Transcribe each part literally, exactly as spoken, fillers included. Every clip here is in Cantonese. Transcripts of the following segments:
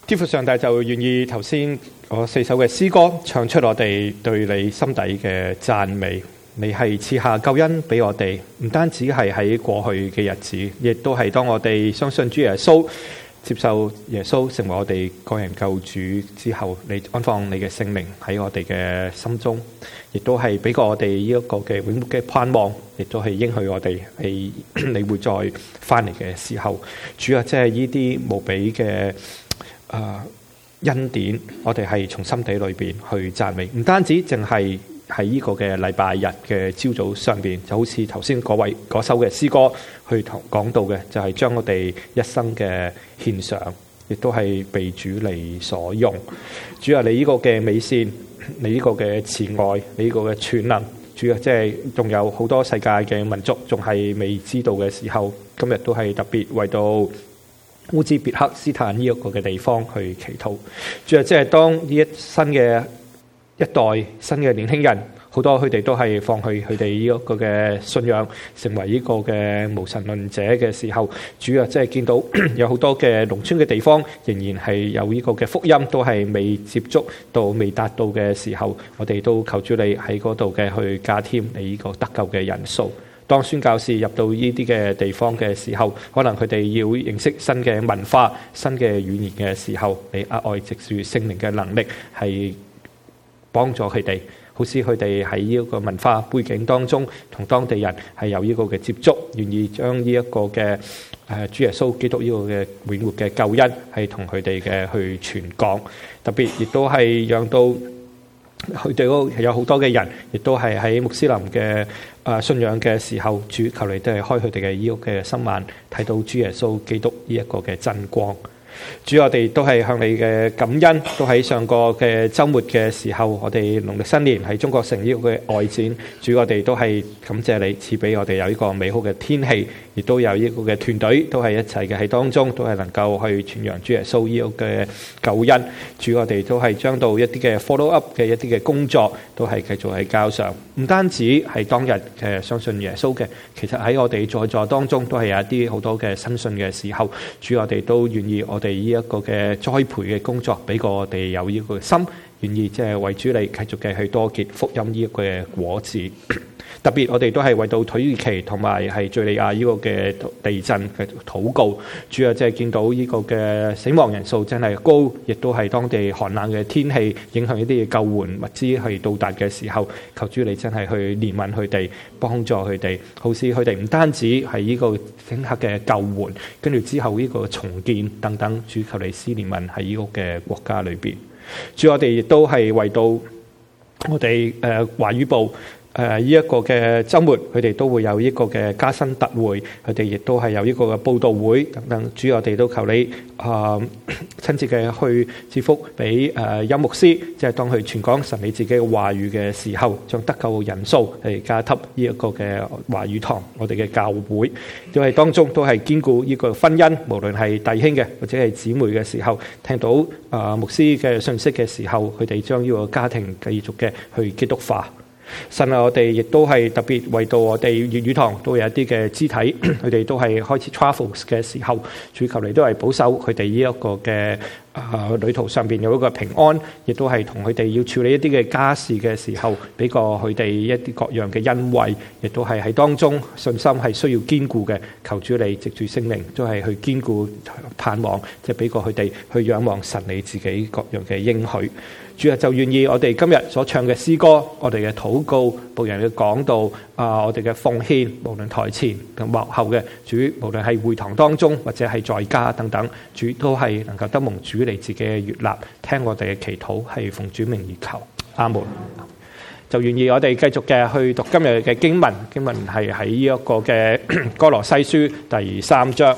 天父上帝就願意頭先嗰四首嘅詩歌唱出我哋對你心底嘅讚美。你係賜下救恩俾我哋，唔單止係喺過去嘅日子，亦都係當我哋相信主耶穌，接受耶穌成為我哋個人救主之後，你安放你嘅聖靈喺我哋嘅心中，亦都係俾過我哋呢一個嘅永活嘅盼望，亦都係應許我哋係你會再翻嚟嘅時候。主啊，即係呢啲無比嘅啊恩典，我哋係從心底裏邊去讚美，唔單止淨係喺呢個嘅禮拜日嘅朝早上邊，就好似頭先嗰位嗰首嘅詩歌去同講到嘅，就係將我哋一生嘅獻上，亦都係被主你所用。主啊，你呢個嘅美善，你呢個嘅慈愛，你呢個嘅全能，主啊，即係仲有好多世界嘅民族仲係未知道嘅時候，今日都係特別為到烏茲別克斯坦呢一個嘅地方去祈禱。主啊，即係當呢一新嘅一代新嘅年輕人，好多佢哋都係放棄佢哋呢一個嘅信仰，成為呢個嘅無神論者嘅時候，主啊，即係見到有好多嘅農村嘅地方，仍然係有呢個嘅福音都係未接觸到、未達到嘅時候，我哋都求主你喺嗰度嘅去加添你呢個得救嘅人數。當宣教士入到呢啲嘅地方嘅時候，可能佢哋要認識新嘅文化、新嘅語言嘅時候，你額外藉住聖靈嘅能力係幫助佢哋，好似佢哋喺呢一個文化背景當中，同當地人係有呢個嘅接觸，願意將呢一個嘅誒主耶穌基督呢個嘅永活嘅救恩係同佢哋嘅去傳講，特別亦都係讓到佢哋嗰有好多嘅人，亦都係喺穆斯林嘅誒信仰嘅時候，主求你都係開佢哋嘅呢個嘅心眼，睇到主耶穌基督呢一個嘅真光。主，我哋都係向你嘅感恩，都喺上個嘅週末嘅時候，我哋農曆新年喺中國城呢個嘅外展，主，我哋都係感謝你賜俾我哋有呢個美好嘅天氣，亦都有呢個嘅團隊都係一齊嘅喺當中，都係能夠去傳揚主耶穌呢個嘅救恩。主，我哋都係將到一啲嘅 follow up 嘅一啲嘅工作，都係繼續喺交上。唔單止係當日嘅相信耶穌嘅，其實喺我哋在座當中都係有一啲好多嘅新信嘅時候，主，我哋都願意我哋呢一個嘅栽培嘅工作，俾過我哋有呢個心，願意即係為主你繼續嘅去多結福音呢一個嘅果子。特別我哋都係為到土耳其同埋係敘利亞呢個嘅地震嘅禱告，主要即係見到呢個嘅死亡人數真係高，亦都係當地寒冷嘅天氣影響一啲嘅救援物資係到達嘅時候，求主你真係去憐憫佢哋，幫助佢哋，好似佢哋唔單止係呢個整刻嘅救援，跟住之後呢個重建等等，主求你施憐憫喺呢個嘅國家裏邊。主，我哋亦都係為到我哋誒華語部。誒呢一個嘅週末，佢哋都會有呢個嘅加薪特會，佢哋亦都係有呢個嘅佈道會等等。主，我哋都求你啊、呃、親自嘅去賜福俾誒音牧師，即係當佢傳講神你自己嘅話語嘅時候，將得救人數嚟加給呢一個嘅話語堂，我哋嘅教會，因為當中都係堅固呢個婚姻，無論係弟兄嘅或者係姊妹嘅時候，聽到啊、呃、牧師嘅信息嘅時候，佢哋將呢個家庭繼續嘅去基督化。神啊，我哋亦都係特別為到我哋粵語堂都有一啲嘅肢體，佢哋都係開始 travels 嘅時候，主求你都係保守佢哋呢一個嘅啊旅途上邊有一個平安，亦都係同佢哋要處理一啲嘅家事嘅時候，俾個佢哋一啲各樣嘅恩惠，亦都係喺當中信心係需要堅固嘅，求主你藉住聖靈都係去堅固盼望，即係俾個佢哋去仰望神你自己各樣嘅應許。主啊，就願意我哋今日所唱嘅詩歌，我哋嘅禱告，僕人嘅講道，啊、呃，我哋嘅奉獻，無論台前同幕後嘅主，無論係會堂當中或者係在家等等，主都係能夠得蒙主你自己嘅悅納，聽我哋嘅祈禱，係奉主名而求，阿門。就願意我哋繼續嘅去讀今日嘅經文，經文係喺呢一個嘅歌羅西書第三章。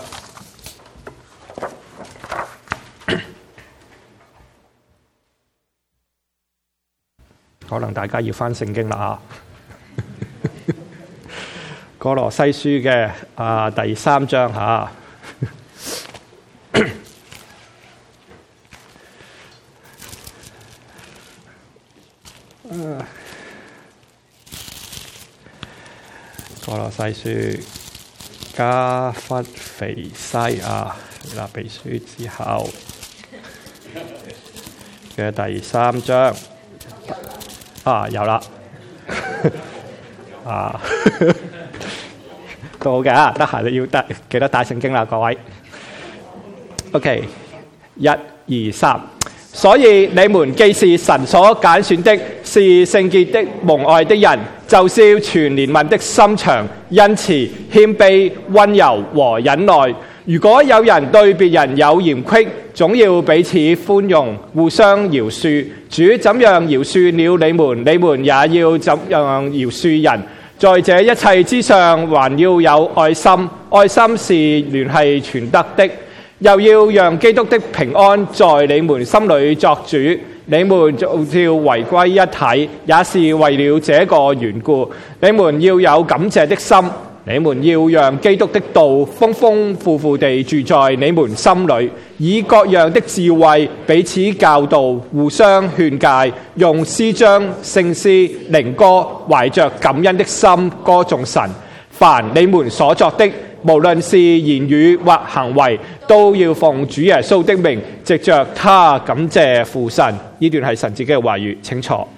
可能大家要翻聖經啦嚇，歌羅西書嘅啊第三章嚇，歌羅西書加弗腓西啊，拿被書之後。 嘅第三章啊，有啦啊，都好嘅啊，得閒你要得記得帶聖經啦，各位。OK， 一二三。所以你們既是神所揀選的，是聖潔的、蒙愛的人，就是要存憐憫的心腸、恩慈、謙卑、溫柔和忍耐。如果有人對別人有嫌隙，總要彼此寬容，互相饒恕。主怎樣饒恕了你們，你們也要怎樣饒恕人。在這一切之上，還要有愛心。愛心是聯繫全德的。又要讓基督的平安在你們心裏作主，你們就要回歸一體，也是為了這個緣故。你們要有感謝的心，你們要讓基督的道豐豐富富地住在你們心裏，以各樣的智慧彼此教導，互相勸誡，用詩章、聖詩、靈歌，懷着感恩的心歌頌神。凡你們所作的，無論是言語或行為，都要奉主耶穌的名，藉着他感謝父神。呢段係神自己嘅話語，請坐。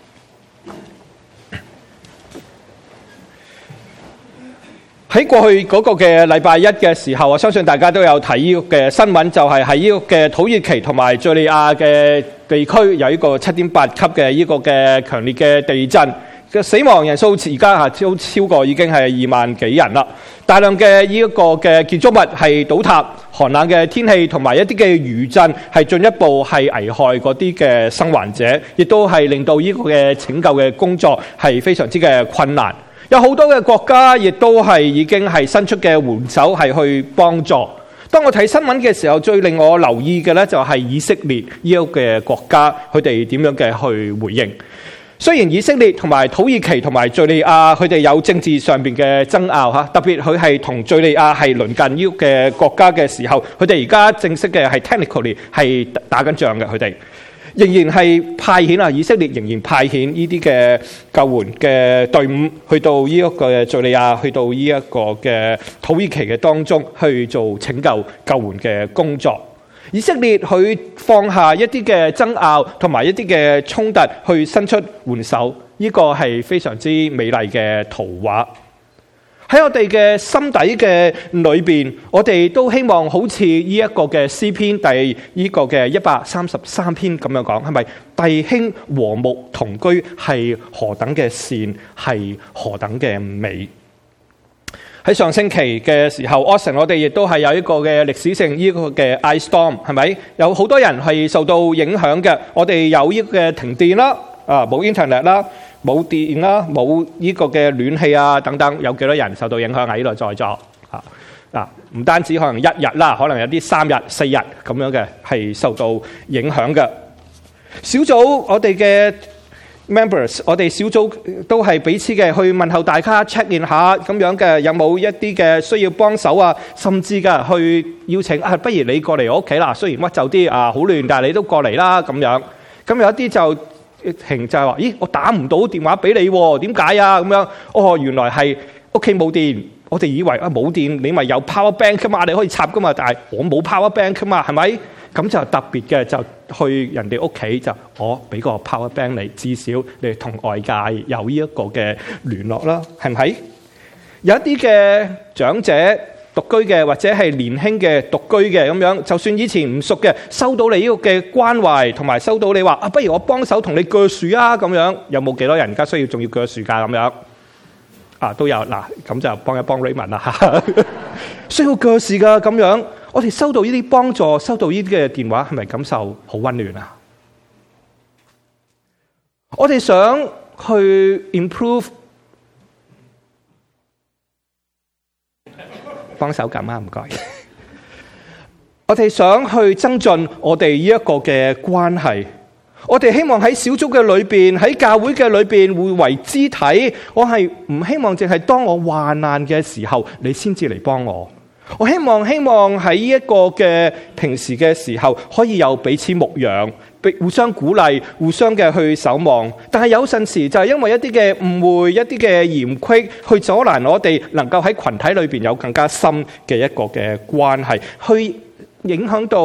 喺過去嗰個嘅禮拜一嘅時候，我相信大家都有睇呢個嘅新聞，就係喺呢個嘅土耳其同埋敘利亞嘅地區有一個七點八級嘅呢個嘅強烈嘅地震。嘅死亡人數而家係超超過已經係二萬幾人啦，大量嘅呢一個嘅建築物係倒塌，寒冷嘅天氣同埋一啲嘅餘震係進一步係危害嗰啲嘅生還者，亦都係令到呢個嘅拯救嘅工作係非常之嘅困難。有好多嘅國家亦都係已經係伸出嘅援手係去幫助。當我睇新聞嘅時候，最令我留意嘅咧就係以色列呢個嘅國家，佢哋點樣嘅去回應。雖然以色列同埋土耳其同埋敘利亞佢哋有政治上邊嘅爭拗嚇，特別佢係同敘利亞係鄰近呢個嘅國家嘅時候，佢哋而家正式嘅係 technically 係打緊仗嘅，佢哋仍然係派遣啊，以色列仍然派遣呢啲嘅救援嘅隊伍去到呢一個敘利亞，去到呢一個嘅土耳其嘅當中去做拯救救援嘅工作。以色列佢放下一啲嘅爭拗同埋一啲嘅衝突，去伸出援手，呢個係非常之美麗嘅圖畫。喺我哋嘅心底嘅裏邊，我哋都希望好似呢一個嘅詩篇第呢個嘅一百三十三篇咁樣講，係咪弟兄和睦同居係何等嘅善，係何等嘅美？喺上星期嘅時候 Austin 我哋亦都係有一個嘅歷史性呢個嘅 ice storm， 係咪有好多人係受到影響嘅？我哋有呢個嘅停電啦，啊冇 internet 啦，冇電啦，冇呢個嘅暖氣啊等等，有幾多人受到影響喺呢度在座啊？嗱，唔單止可能一日啦，可能有啲三日、四日咁樣嘅係受到影響嘅。小組我哋嘅members， 我哋小組都係彼此嘅去問候大家 check in 下咁樣嘅，有冇一啲嘅需要幫手啊？甚至嘅去邀請啊，不如你過嚟我屋企啦。雖然屈就啲啊，好亂，但係你都過嚟啦咁樣。咁有一啲就停就係話，咦，我打唔到電話俾你喎，點解啊？咁樣哦，原來係屋企冇電。我哋以為啊冇電，你咪有 power bank 㗎嘛，你可以插㗎嘛。但係我冇 power bank 㗎嘛，係咪？咁就特別嘅，就去人哋屋企就我俾個 power bank 你，至少你同外界有呢一個嘅聯絡啦，係咪？有一啲嘅長者獨居嘅，或者係年輕嘅獨居嘅咁樣，就算以前唔熟嘅，收到你呢個嘅關懷，同埋收到你話啊，不如我幫手同你鋸樹啊咁樣，有冇幾多人而家需要仲要鋸樹㗎咁樣？啊，都有嗱，咁就幫一幫 Raymond 啦嚇，需要鋸樹㗎咁樣。我哋收到呢啲幫助，收到呢啲嘅電話，係咪感受好溫暖啊？我哋想去 improve， 幫手撳啊，唔該。我哋想去增進我哋呢一個嘅關係。我哋希望喺小組嘅裏邊，喺教會嘅裏邊會為肢體。我係唔希望淨係當我患難嘅時候，你先至嚟幫我。我希望希望喺一個嘅平時嘅時候，可以有彼此牧養，互相鼓勵，互相嘅去守望。但係有陣時就係因為一啲嘅誤會，一啲嘅嫌隙，去阻攔我哋能夠喺群體裏邊有更加深嘅一個嘅關係，去影響到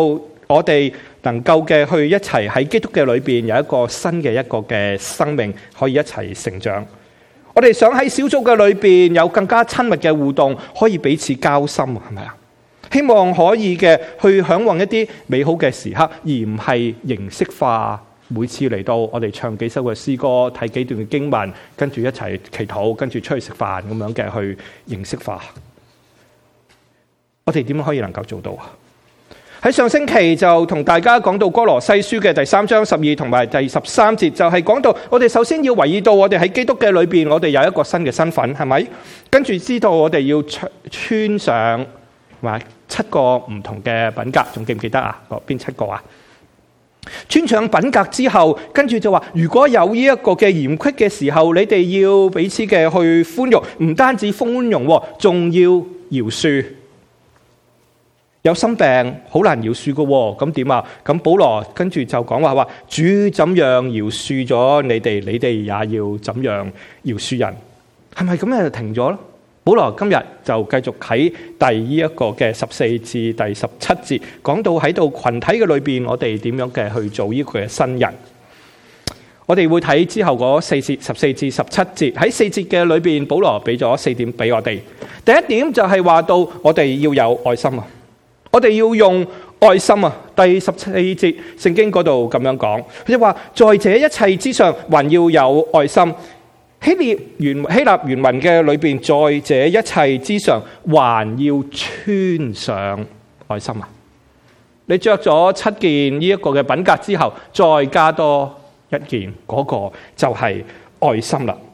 我哋能夠嘅去一齊喺基督嘅裏邊有一個新嘅一個嘅生命，可以一齊成長。我哋想喺小組嘅裏邊有更加親密嘅互動，可以彼此交心，係咪啊？希望可以嘅去嚮往一啲美好嘅時刻，而唔係形式化。每次嚟到我哋唱幾首嘅詩歌，睇幾段嘅經文，跟住一齊祈禱，跟住出去食飯咁樣嘅去形式化。我哋點樣可以能夠做到啊？喺上星期就同大家講到歌羅西書嘅第三章十二同埋第十三節，就係講到我哋首先要留意到我哋喺基督嘅裏邊，我哋有一個新嘅身份，係咪？跟住知道我哋要穿上話七個唔同嘅品格，仲記唔記得啊？邊七個啊？穿上品格之後，跟住就話，如果有呢一個嘅嫌隙嘅時候，你哋要彼此嘅去寬容，唔單止寬容，仲要饒恕。有心病好難饒恕嘅，咁點啊？咁保羅跟住就講話話，主怎樣饒恕咗你哋，你哋也要怎樣饒恕人。係咪咁樣就停咗咯？保羅今日就繼續喺第一個嘅十四至第十七節，講到喺度群體嘅裏邊，我哋點樣嘅去做呢個嘅新人。我哋會睇之後嗰四節十四至十七節，喺四節嘅裏邊，保羅俾咗四點俾我哋。第一點就係話到我哋要有愛心啊，我哋要用愛心啊。第十四節聖經嗰度咁樣講，佢就話在這一切之上，還要有愛心。希臘原希臘原文嘅裏邊，在這一切之上，還要穿上愛心啊！你着咗七件呢一個嘅品格之後，再加多一件，嗰個就係愛心啦。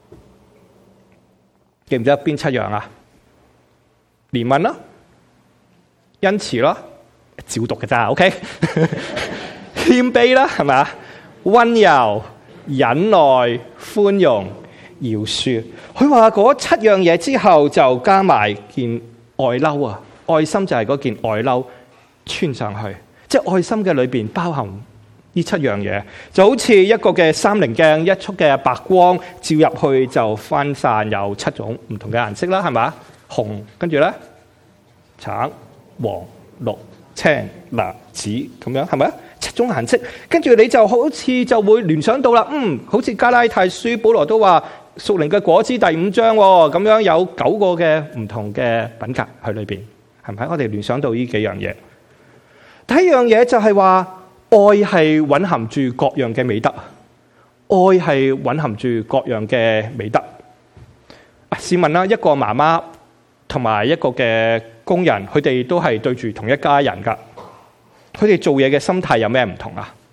記唔記得邊七樣啊？憐憫啦，恩慈啦，照讀嘅咋 ？OK， 謙卑啦，係咪啊？溫柔、忍耐、寬容、饒恕。佢話嗰七樣嘢之後就加埋件外褸啊，愛心就係嗰件外褸穿上去，即係愛心嘅裏邊包含呢七樣嘢，就好似一個嘅三棱鏡，一束嘅白光照入去就分散有七種唔同嘅顏色啦，係咪？紅，跟住咧橙、黃、綠、青、藍、紫咁樣，係咪？七種顏色，跟住你就好似就會聯想到啦，嗯，好似加拉太書保羅都話屬靈嘅果子第五章咁樣有九個嘅唔同嘅品格喺裏邊，係咪？我哋聯想到呢幾樣嘢。第一樣嘢就係話愛係蘊含住各樣嘅美德，愛係蘊含住各樣嘅美德。試問啦，一個媽媽同埋一個嘅工人，佢哋都係對住同一家人噶。佢哋做嘢嘅心態有咩唔同啊？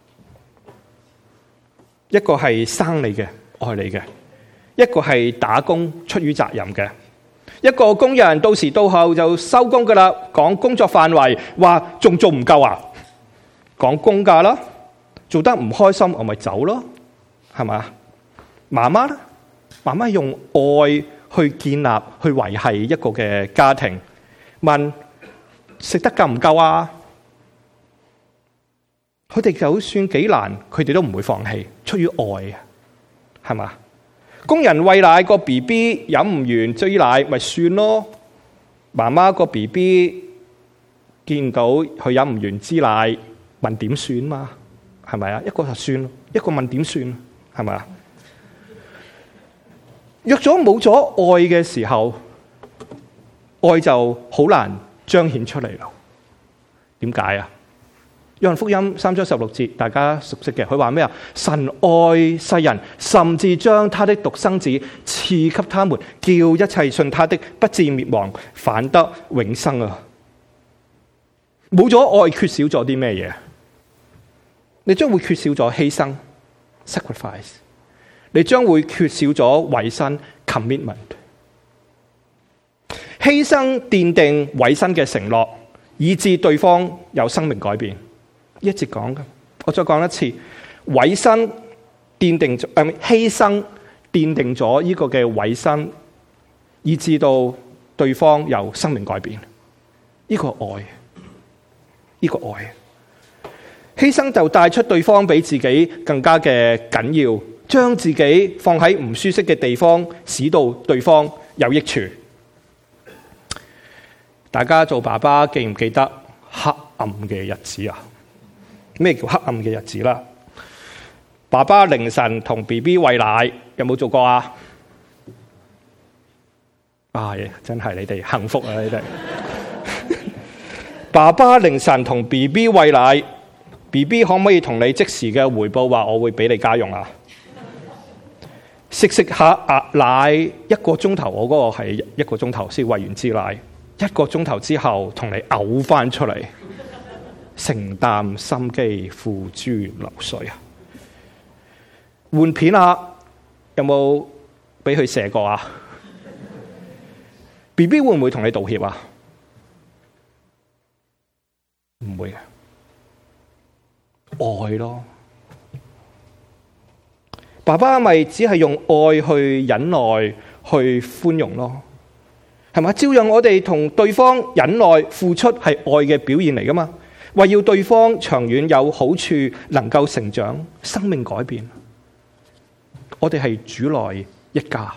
一個係生你嘅，愛你嘅；一個係打工出於責任嘅。一個工人到時到後就收工噶啦，講工作範圍，話仲做唔夠啊？講工價啦，做得唔開心我咪走咯，係咪？媽媽咧，媽媽用愛去建立、去維繫一個嘅家庭。問食得夠唔夠啊？佢哋就算幾難，佢哋都唔會放棄，出於愛啊，係嘛？工人餵奶個 B B 飲唔完追奶咪算咯，媽媽個 B B 見到佢飲唔完支奶，問點算嘛？係咪啊？一個就算咯，一個問點算，係咪啊？若咗冇咗愛嘅時候，愛就好難彰顯出嚟咯。點解啊？約翰福音三章十六節，大家熟悉嘅，佢話咩啊？神愛世人，甚至將他的獨生子賜給他們，叫一切信他的不至滅亡，反得永生啊！冇咗愛，缺少咗啲咩嘢？你將會缺少咗犧牲 （sacrifice）， 你將會缺少咗委身 （commitment）。犧牲奠定委身嘅承諾，以致對方有生命改變。一直講嘅，我再講一次，委身奠定咗，誒，犧牲奠定咗呢個嘅委身，以致到對方有生命改變。呢個愛，呢個愛，犧牲就帶出對方比自己更加嘅緊要，將自己放喺唔舒適嘅地方，使到對方有益處。大家做爸爸記唔記得？ 暗嘅日子啊！咩叫黑暗嘅日子啦？爸爸凌晨同 B B 餵奶，有冇做過啊？啊，真係你哋幸福啊！你哋爸爸凌晨同 B B 餵奶 ，B B 可唔可以同你即時嘅回報話我會俾你家用啊？食食下壓奶一個鐘頭，我嗰個係一個鐘頭先餵完支奶，一個鐘頭之後同你嘔翻出嚟，承擔心機付諸流水啊！換片啊，有冇俾佢射過啊 ？B B 會唔會同你道歉啊？唔會嘅，愛咯。爸爸咪只係用愛去忍耐、去寬容咯，係嘛？照樣我哋同對方忍耐、付出係愛嘅表現嚟噶嘛？為要對方長遠有好處，能夠成長、生命改變。我哋係主內一家，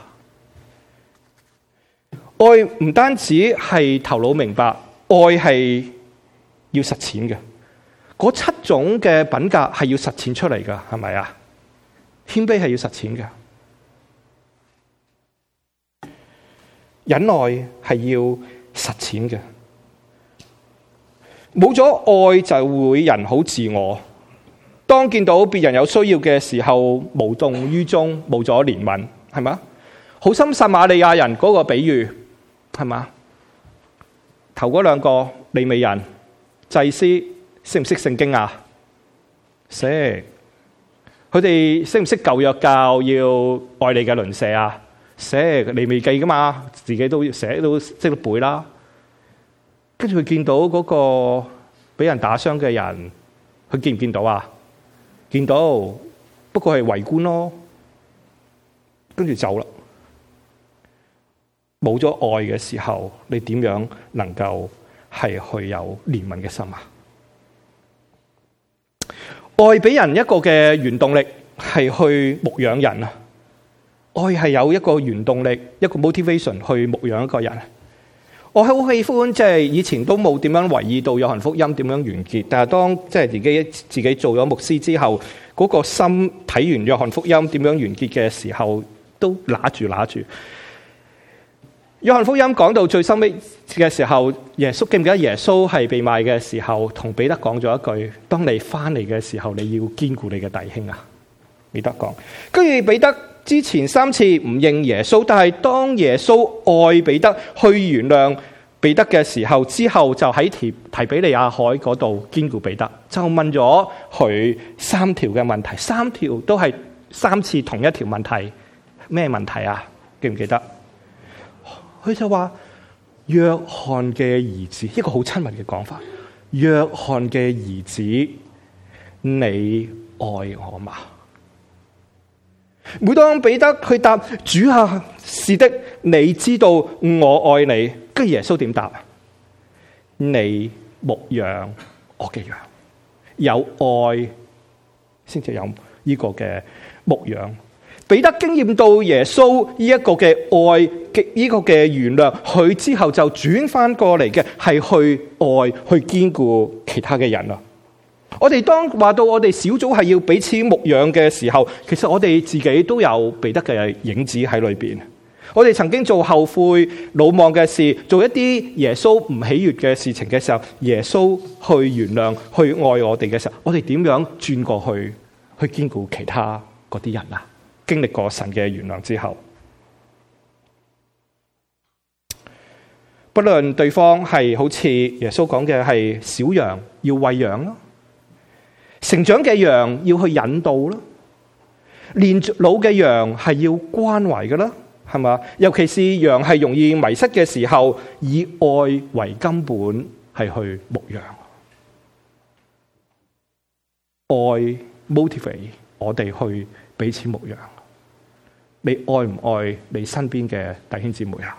愛唔單止係頭腦明白，愛係要實踐嘅。嗰七種嘅品格係要實踐出嚟噶，係咪啊？謙卑係要實踐嘅，忍耐係要實踐嘅。冇咗愛就會人好自我。當見到別人有需要嘅時候，無動於衷，冇咗憐憫，係嘛？好心撒瑪利亞人嗰個比喻，係嘛？頭嗰兩個利未人祭司識唔識聖經啊？識。佢哋識唔識舊約教要愛你嘅鄰舍啊？識，利未記噶嘛？自己都寫都識得背啦。跟住佢見到嗰個俾人打傷嘅人，佢見唔見到啊？見到，不過係圍觀咯。跟住走啦。冇咗愛嘅時候，你點樣能夠係去有憐憫嘅心啊？愛俾人一個嘅原動力係去牧養人啊！愛係有一個原動力，一個 motivation 去牧養一個人。我好喜歡，即係以前都冇點樣留意到約翰福音點樣完結，但係當即係自己自己做咗牧師之後，嗰個心睇完約翰福音點樣完結嘅時候，都揦住揦住。約翰福音講到最收尾嘅時候，耶穌記唔記得耶穌係被賣嘅時候，同彼得講咗一句：當你翻嚟嘅時候，你要堅固你嘅弟兄啊！彼得講，跟住彼得之前三次唔認耶穌，但係當耶穌愛彼得去原諒彼得嘅時候，之後就喺提提比利亞海嗰度堅固彼得，就問咗佢三條嘅問題，三條都係三次同一條問題，咩問題啊？記唔記得？佢就話約翰嘅兒子，一個好親密嘅講法。約翰嘅兒子，你愛我嗎？每當彼得去答主啊，是的，你知道我愛你。跟住耶穌點答？你牧養我嘅羊，有愛先至有呢個嘅牧養。彼得經驗到耶穌呢一個嘅愛，呢個嘅原諒，佢之後就轉翻過嚟嘅係去愛，去堅固其他嘅人啊！我哋當話到我哋小組係要彼此牧養嘅時候，其實我哋自己都有彼得嘅影子喺裏邊。我哋曾經做後悔、魯莽嘅事，做一啲耶穌唔喜悅嘅事情嘅時候，耶穌去原諒、去愛我哋嘅時候，我哋點樣轉過去去堅固其他嗰啲人啊？經歷過神嘅原諒之後，不論對方係好似耶穌講嘅係小羊要餵養咯，成長嘅羊要去引導咯，年老嘅羊係要關懷嘅啦，係嘛？尤其是羊係容易迷失嘅時候，以愛為根本係去牧養，愛 motivate 我哋去彼此牧養。你愛唔愛你身邊嘅弟兄姊妹啊？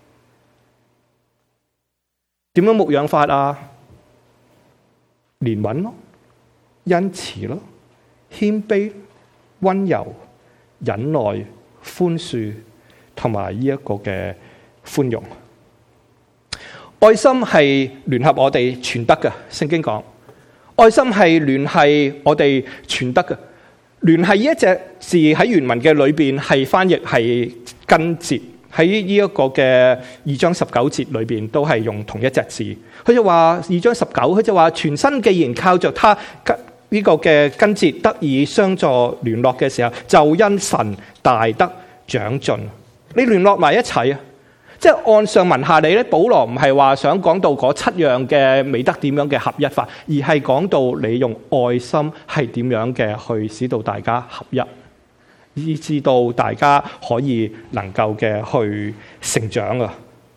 點樣牧養法啊？憐憫咯，恩慈咯，謙卑、溫柔、忍耐、寬恕，同埋呢一個嘅寬容。 愛心係聯合我哋全德嘅，聖經講，愛心係聯繫我哋全德嘅。聯繫呢一隻字喺原文嘅裏邊係翻譯係根節，喺呢一個嘅二章十九節裏邊都係用同一隻字。佢就話二章十九，佢就話全身既然靠着他呢個嘅根節得以相助聯絡嘅時候，就因神大得長進。你聯絡埋一齊啊！即係按上文下理咧，保羅唔係話想講到嗰七樣嘅美德點樣嘅合一法，而係講到你用愛心係點樣嘅去使到大家合一，以至到大家可以能夠嘅去成長啊！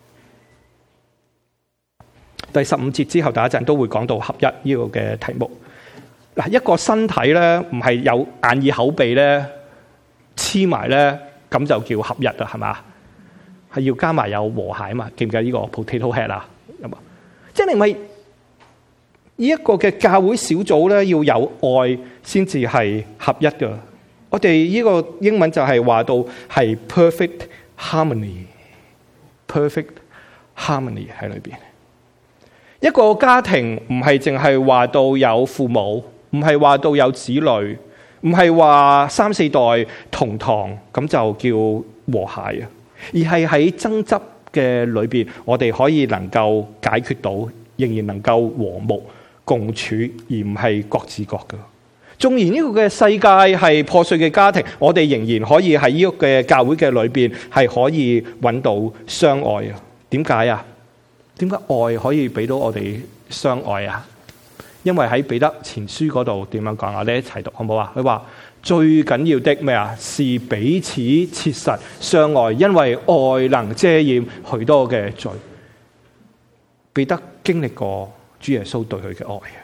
第十五節之後，第一陣都會講到合一呢個嘅題目。嗱，一個身體咧，唔係有眼耳口鼻咧黐埋咧，咁就叫合一啊，係嘛？係要加埋有和諧啊嘛？記唔記得呢個 potato head 啊？咁啊，即係你咪呢一個嘅教會小組咧，要有愛先至係合一噶。我哋呢個英文就係話到係 perfect harmony，perfect harmony 喺裏邊。一個家庭唔係淨係話到有父母，唔係話到有子女，唔係話三四代同堂咁就叫和諧啊。而係喺爭執嘅裏邊，我哋可以能夠解決到，仍然能夠和睦共處，而唔係各自各嘅。縱然呢個嘅世界係破碎嘅家庭，我哋仍然可以喺呢個嘅教會嘅裏邊係可以揾到相愛啊！點解啊？點解愛可以俾到我哋相愛啊？因為喺彼得前書嗰度點樣講啊？我哋一齊讀好唔好啊？佢話最緊要的咩啊？是彼此切實相愛，因為愛能遮掩許多嘅罪。彼得經歷過主耶穌對佢嘅愛啊，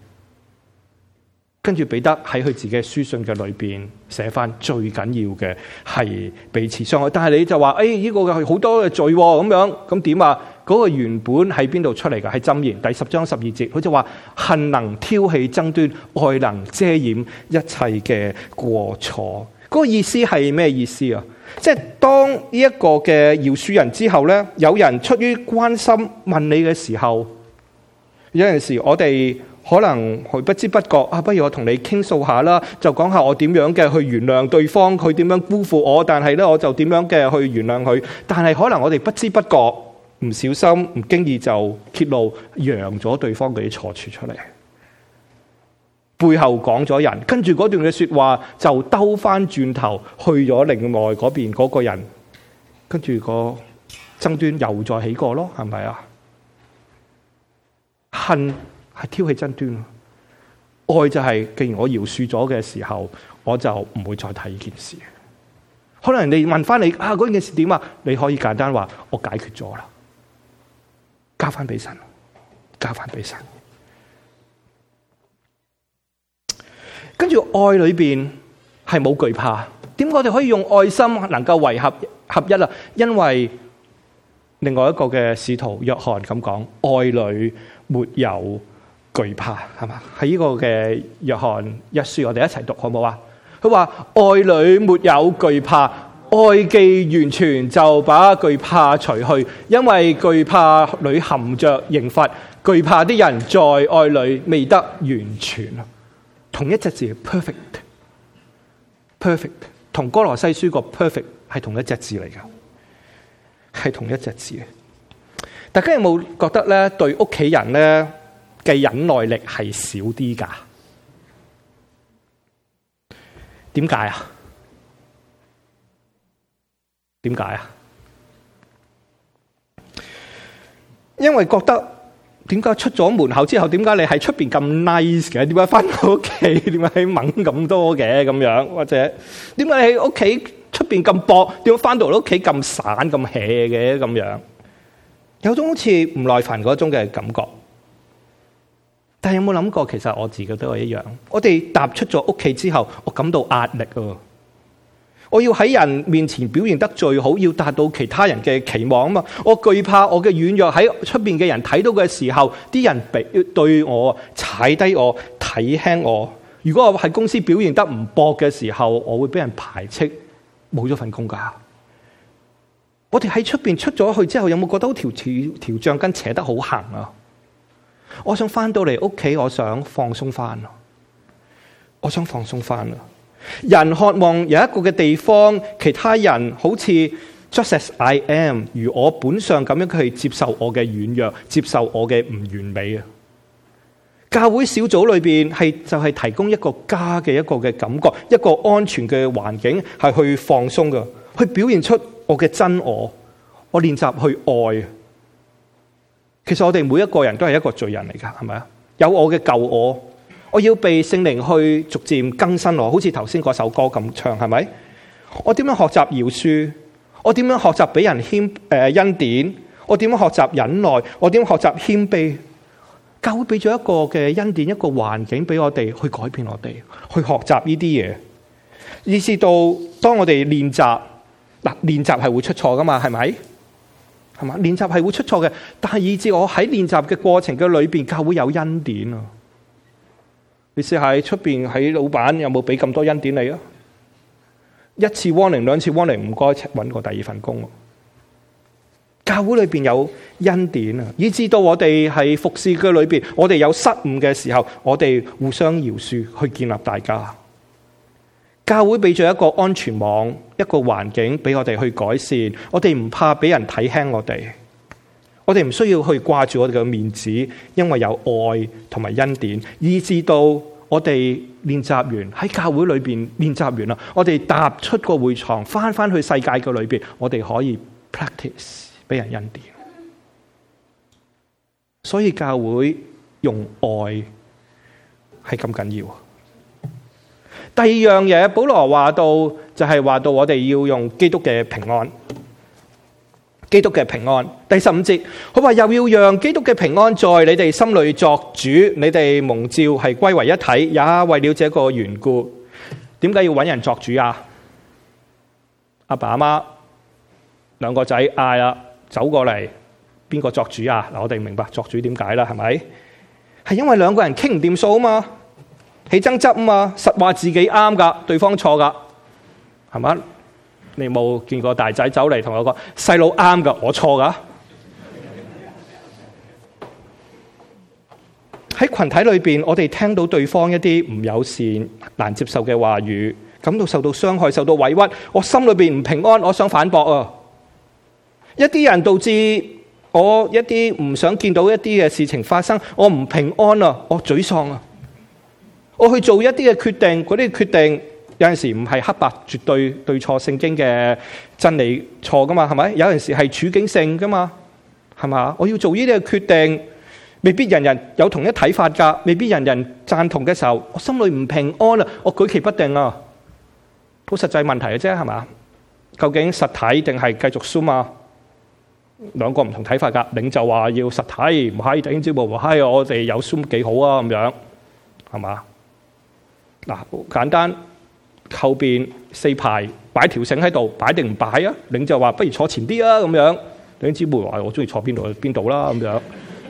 跟住彼得喺佢自己嘅書信嘅裏邊寫翻最緊要嘅係彼此相愛。但係你就話誒呢個係好多嘅罪咁樣，咁點啊？嗰個原本喺邊度出嚟㗎？係箴言第十章十二節，佢就話恨能挑起爭端，愛能遮掩一切嘅過錯。嗰個意思係咩意思啊？即係當呢一個嘅饒恕人之後咧，有人出於關心問你嘅時候，有陣時我哋可能佢不知不覺啊，不如我同你傾訴下啦，就講下我點樣嘅去原諒對方，佢點樣辜負我，但係咧我就點樣嘅去原諒佢。但係可能我哋不知不覺，唔小心唔經意就揭露揚咗對方嗰啲錯處出嚟，背後講咗人，跟住嗰段嘅說話就兜翻轉頭去咗另外嗰邊嗰個人，跟住個爭端又再起過咯，係咪啊？恨係挑起爭端，愛就係既然我饒恕咗嘅時候，我就唔會再睇呢件事。可能你問翻你啊，嗰件事點啊？你可以簡單話我解決咗啦。交翻俾神，交翻俾神。跟住愛裏邊係冇懼怕。點解我哋可以用愛心能夠維合合一啊？因為另外一個嘅使徒約翰咁講，愛裏沒有懼怕，係嘛？喺呢個嘅約翰一書，我哋一齊讀好唔好啊？佢話愛裏沒有懼怕。愛既完全，就把懼怕除去，因為懼怕裏含着刑罰，懼怕啲人在愛裏未得完全。同一隻字 perfect，perfect， 同哥羅西書個 perfect 係同一隻字嚟噶，係同一隻字。大家有冇覺得咧，對屋企人咧嘅忍耐力係少啲噶？點解啊？點解啊？因為覺得點解出咗門口之後，點解你喺出邊咁 nice 嘅？點解翻到屋企點解掹咁多嘅咁樣？或者點解你喺屋企出邊咁薄？點解翻到屋企咁散咁 hea 嘅咁樣？有種好似唔耐煩嗰種嘅感覺。但係有冇諗過，其實我自己都係一樣。我哋踏出咗屋企之後，我感到壓力啊！我要喺人面前表現得最好，要達到其他人嘅期望啊嘛！我懼怕我嘅軟弱喺出邊嘅人睇到嘅時候，啲人對我踩低我、睇輕我。如果我喺公司表現得唔搏嘅時候，我會俾人排斥，冇咗份工㗎。 我哋喺出邊出咗去之後，有冇覺得條條條橡筋扯得好行啊？我想翻到嚟屋企，我想放鬆翻啊！我想放鬆翻啊！人渴望有一個嘅地方，其他人好似 just as I am， 如我本相咁樣去接受我嘅軟弱，接受我嘅唔完美啊！教會小組裏邊係就係提供一個家嘅一個嘅感覺，一個安全嘅環境，係去放鬆嘅，去表現出我嘅真我，我練習去愛。其實我哋每一個人都係一個罪人嚟噶，係咪啊？有我嘅舊我，我要被聖靈去逐漸更新我，好似頭先嗰首歌咁唱，係咪？我點樣學習饒恕？我點樣學習俾人謙誒恩典？我點樣學習忍耐？我點樣學習謙卑？教會俾咗一個嘅恩典，一個環境俾我哋去改變我哋，去學習呢啲嘢，以至到當我哋練習嗱，練習係會出錯噶嘛，係咪？係嘛？練習係會出錯嘅，但係以至我喺練習嘅過程嘅裏邊，教會有恩典啊！你試下喺出邊喺老闆有冇俾咁多恩典你啊？一次 warning， 兩次 warning， 唔該揾個第二份工。教會裏邊有恩典啊，以至到我哋係服侍嘅裏邊，我哋有失誤嘅時候，我哋互相饒恕，去建立大家。教會俾咗一個安全網，一個環境俾我哋去改善，我哋唔怕俾人睇輕我哋，我哋唔需要去掛住我哋嘅面子，因為有愛同埋恩典，以至到我哋練習完喺教會裏邊練習完啦，我哋踏出個會場，翻翻去世界嘅裏邊，我哋可以 practice 俾人恩典。所以教會用愛係咁緊要。第二樣嘢，保羅話到就係話到我哋要用基督嘅平安，基督嘅平安。第十五節，佢話又要讓基督嘅平安在你哋心裏作主，你哋蒙召係歸為一體，也為了這個緣故。點解要搵人作主啊？阿爸阿媽兩個仔嗌啦，走過嚟，邊個作主啊？嗱，我哋明白作主點解啦，係咪？係因為兩個人傾唔掂數啊嘛。起爭執啊嘛，實話自己啱噶，對方錯噶，係嘛？你冇見過大仔走嚟同我講細佬啱噶，我錯噶？喺群體裏邊，我哋聽到對方一啲唔友善、難接受嘅話語，感到受到傷害、受到委屈，我心裏邊唔平安，我想反駁啊！一啲人導致我一啲唔想見到一啲嘅事情發生，我唔平安啊，我沮喪啊！我去做一啲嘅決定，嗰啲決定有陣時唔係黑白絕對對錯聖經嘅真理錯噶嘛，係咪？有陣時係處境性噶嘛，係嘛？我要做呢啲嘅決定，未必人人有同一睇法噶，未必人人贊同嘅時候，我心裏唔平安啊，我舉棋不定啊，好實際問題嘅啫，係嘛？究竟實體定係繼續 Zoom 啊？兩個唔同睇法噶，領袖話要實體，唔係弟兄姊妹話係我哋有 Zoom 幾好啊，咁樣係嘛？嗱，簡單，後邊四排擺條繩喺度，擺定唔擺啊？領袖話不如坐前啲啊，咁樣。弟兄姊妹話我中意坐邊度就邊度啦，咁樣。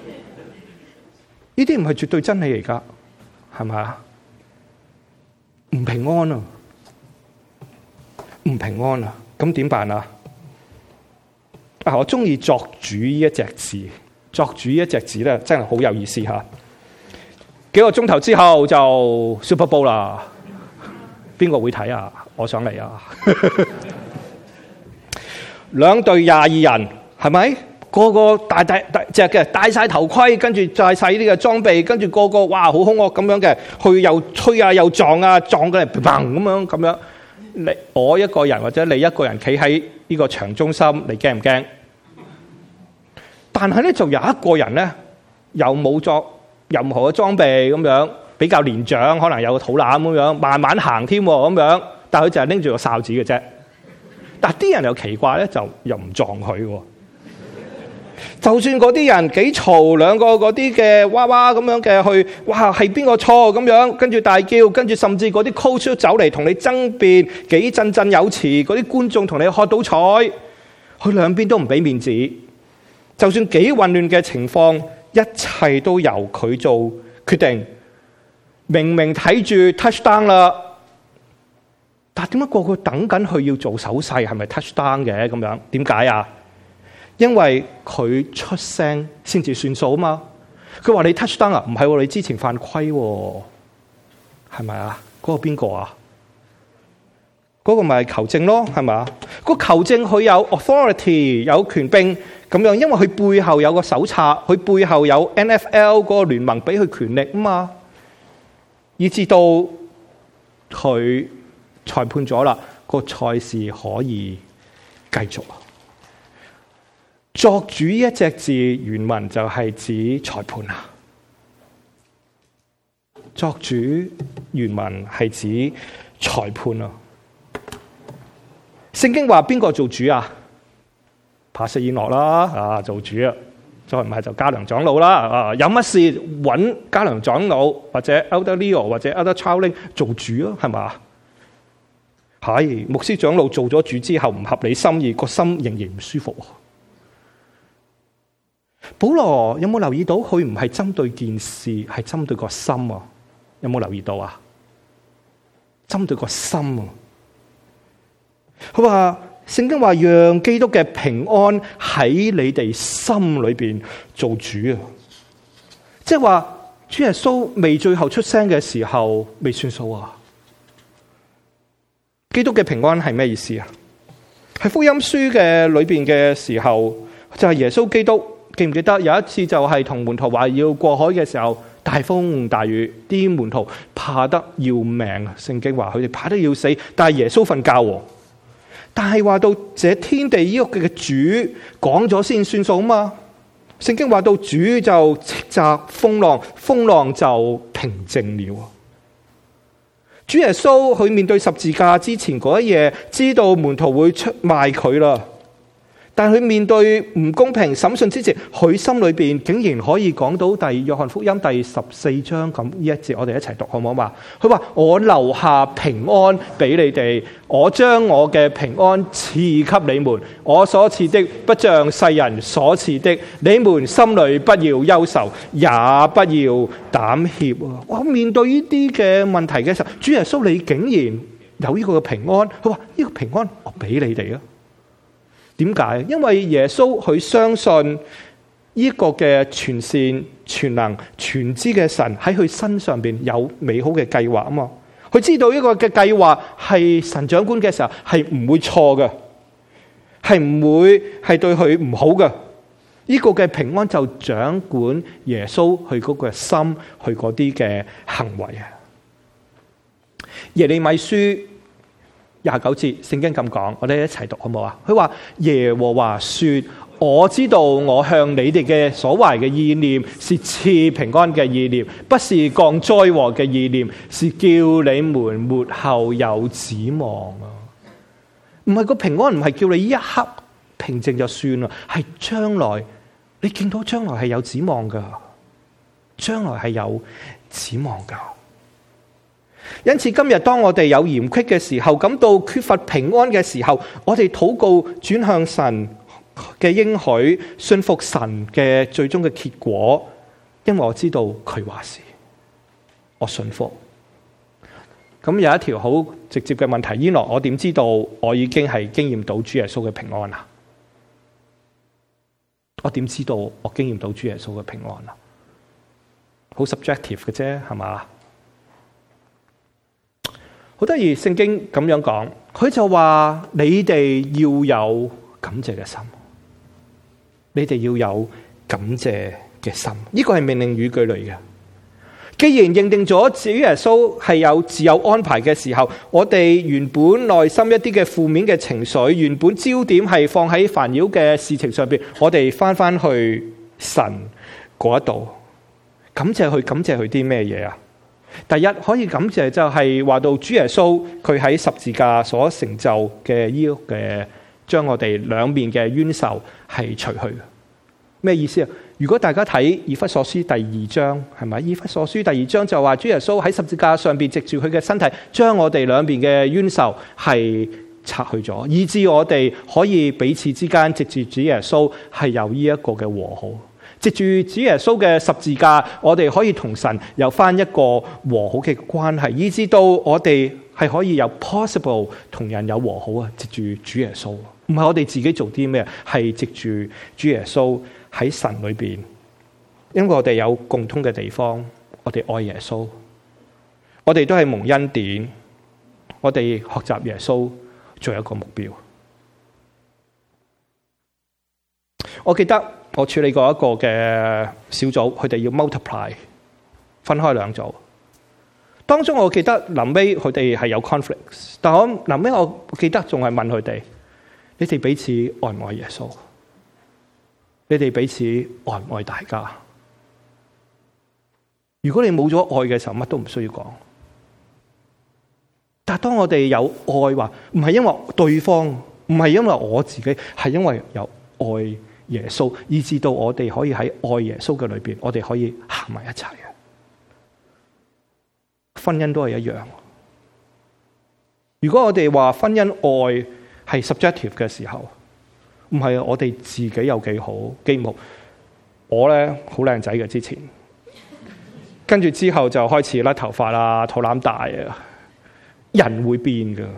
呢啲唔係絕對真理嚟噶，係咪啊？唔平安啊，唔平安啊，咁點辦啊？啊，我中意作主呢一隻字，作主呢一隻字咧，真係好有意思吓。幾個鐘頭之後就 Super Bowl 啦，邊個會睇啊？我想嚟啊！兩隊廿二人，係咪？個個大大大隻嘅，戴晒頭盔，跟住戴晒呢啲嘅裝備，跟住個個哇好兇惡咁樣嘅，去又吹啊，又撞啊，撞過嚟砰咁樣咁樣。你我一個人或者你一個人企喺呢個場中心，你驚唔驚？但係咧就有一個人咧，又冇作任何嘅裝備咁樣，比較年長，可能有個肚腩咁樣，慢慢行添咁樣，但係佢就係拎住個哨子嘅啫。但係啲人又奇怪咧，就又唔撞佢喎。就算嗰啲人幾嘈，兩個嗰啲嘅娃娃咁樣嘅去，哇係邊個錯咁樣，跟住大叫，跟住甚至嗰啲 coach 都走嚟同你爭辯，幾振振有詞，嗰啲觀眾同你喝到彩，佢兩邊都唔俾面子。就算幾混亂嘅情況，一切都由佢做決定。明明睇住 touchdown 啦， 但係點解個個等緊佢要做手勢，係咪 touchdown 嘅咁樣？點解啊？因為佢出聲先至算數啊嘛。佢話你 touchdown 啊，唔係喎，你之前犯規喎，係咪啊？嗰個邊個啊？嗰個咪球證咯，係咪？個球證佢有 authority 有權柄咁樣，因為佢背後有個手冊，佢背後有 N F L 嗰個聯盟俾佢權力啊嘛，以至到佢裁判咗啦，個賽事可以繼續。作主一隻字原文就係指裁判啊，作主原文係指裁判啊。聖經話邊個做主啊？帕西爾諾啦，啊做主啊，再唔係就加良長老啦。啊，有乜事揾加良長老或者 Elder Leo 或者 Elder Chowling 做主啊？係嘛？係牧師長老做咗主之後唔合你心意，個心仍然唔舒服。保羅有冇留意到佢唔係針對件事，係針對個心啊？有冇留意到啊？針對個心啊！佢話聖經話讓基督嘅平安喺你哋心裏邊做主啊！即係話主耶穌未最後出聲嘅時候未算數啊！基督嘅平安係咩意思啊？喺福音書嘅裏邊嘅時候，就係耶穌基督，記唔記得有一次就係同門徒話要過海嘅時候，大風大雨，啲門徒怕得要命啊！聖經話佢哋怕得要死，但係耶穌瞓覺。但係話到這天地呢個嘅主講咗先算數嘛？聖經話到主就斥責風浪，風浪就平靜了。主耶穌佢面對十字架之前嗰一夜，知道門徒會出賣佢啦。但佢面對唔公平審訊之前，佢心裏邊竟然可以講到第約翰福音第十四章咁呢一節，我哋一齊讀好唔好嘛？佢話我留下平安俾你哋，我將我嘅平安賜給你們，我所賜的不像世人所賜的，你們心裏不要憂愁，也不要膽怯啊！我面對呢啲嘅問題嘅時候，主耶穌你竟然有呢個嘅平安，佢話呢個平安我俾你哋啊！點解？因為耶穌佢相信呢個嘅全善、全能、全知嘅神喺佢身上邊有美好嘅計劃啊嘛。佢知道呢個嘅計劃係神掌管嘅時候係唔會錯嘅，係唔會係對佢唔好嘅。呢個嘅平安就掌管耶穌佢嗰個心，佢嗰啲嘅行為啊。耶利米書廿九節，聖經咁講，我哋一齊讀好唔好啊？佢話耶和華說：我知道我向你哋嘅所懷嘅意念是賜平安嘅意念，不是降災禍嘅意念，是叫你們末後有指望啊！唔係個平安，唔係叫你一刻平靜就算啦，係將來你見到將來係有指望噶，將來係有指望噶。因此今日當我哋有嚴隙嘅時候，感到缺乏平安嘅時候，我哋禱告轉向神嘅應許，信服神嘅最終嘅結果，因為我知道佢話事，我信服。咁有一條好直接嘅問題，伊諾，我點知道我已經係經驗到主耶穌嘅平安啊？我點知道我經驗到主耶穌嘅平安啊？好 subjective 嘅啫，係嘛？好得意，聖經咁樣講，佢就話你哋要有感謝嘅心，你哋要有感謝嘅心，呢個係命令語句嚟嘅。既然認定咗主耶穌係有自有安排嘅時候，我哋原本內心一啲嘅負面嘅情緒，原本焦點係放喺煩擾嘅事情上邊，我哋翻翻去神嗰度，感謝佢，感謝佢啲咩嘢啊？第一可以感謝就係話到主耶穌佢喺十字架所成就嘅呢個嘅，將我哋兩面嘅冤仇係除去嘅。咩意思啊？如果大家睇以弗所書第二章，係咪？以弗所書第二章就話主耶穌喺十字架上邊藉住佢嘅身體，將我哋兩邊嘅冤仇係拆去咗，以致我哋可以彼此之間藉住主耶穌係有呢一個嘅和好。 藉住主耶穌嘅十字架，我哋可以同神有翻一個和好嘅關係，以至到我哋係可以有 possible 同人有和好啊！藉住主耶穌，唔係我哋自己做啲咩，係藉住主耶穌喺神裏邊，因為我哋有共通嘅地方，我哋愛耶穌，我哋都係蒙恩典，我哋學習耶穌做一個目標。我記得我處理過一個嘅小組，佢哋要 multiply， 分開兩組。當中我記得臨尾佢哋係有 conflicts， 但我臨尾我記得仲係問佢哋：你哋彼此愛唔愛耶穌？你哋彼此愛唔愛大家？如果你冇咗愛嘅時候，乜都唔需要講。但係當我哋有愛話，唔係因為對方，唔係因為我自己，係因為有愛耶穌，以至到我哋可以喺愛耶穌嘅裏邊，我哋可以行埋一齊啊！婚姻都係一樣。如果我哋話婚姻愛係 subjective 嘅時候，唔係我哋自己有幾好幾唔好。我咧好靚仔嘅之前，跟住之後就開始甩頭髮啦，肚腩大啊，人會變噶。